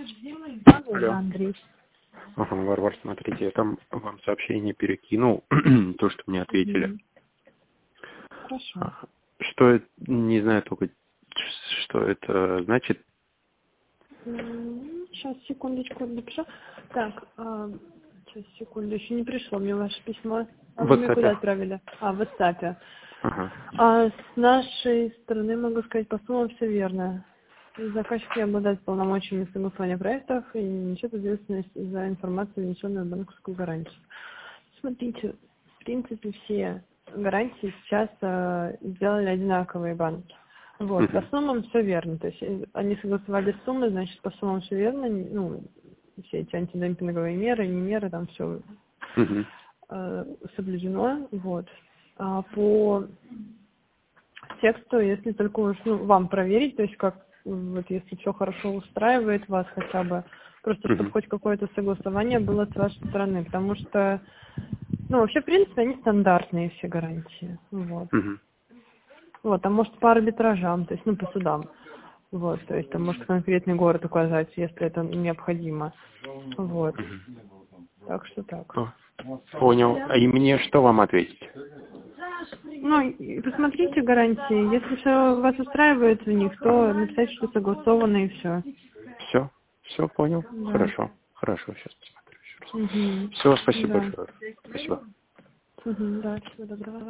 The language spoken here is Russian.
Алло. Андрей. Ага, Варвар, смотрите, я там вам сообщение перекинул, то, что мне ответили. Хорошо. Что это, не знаю только, что это значит. Сейчас, секундочку, напишу. Так, сейчас, секунду, еще не пришло мне ваше письмо. А В вы мне куда WhatsApp. отправили? В WhatsApp. Ага. С нашей стороны, могу сказать, по суммам все верно. Заказчик не обладает полномочиями согласования проектов и несет ответственность за информацию, внесенную в банковскую гарантию. Смотрите, в принципе, все гарантии сейчас сделали одинаковые банки. Вот, по Мгм. суммам все верно. То есть они согласовали суммы, значит, по суммам все верно. Ну, все эти антидемпинговые меры, не меры, там все Мгм. соблюдено. Вот. По тексту, если только уж вам проверить, то есть как вот если все хорошо устраивает вас хотя бы, просто чтобы Мгм. хоть какое-то согласование было с вашей стороны, потому что, вообще, в принципе, они стандартные все гарантии, вот. Мгм. Вот, а может по арбитражам, то есть, по судам, вот, то есть там может конкретный город указать, если это необходимо, вот, так что так. Понял. И мне что вам ответить? И посмотрите гарантии. Если все вас устраивает в них, то написать, что согласовано и все. Все понял. Да. Хорошо. Хорошо, сейчас посмотрю еще раз. Угу. Все, спасибо Да. большое. Спасибо. Угу. Да, всего доброго.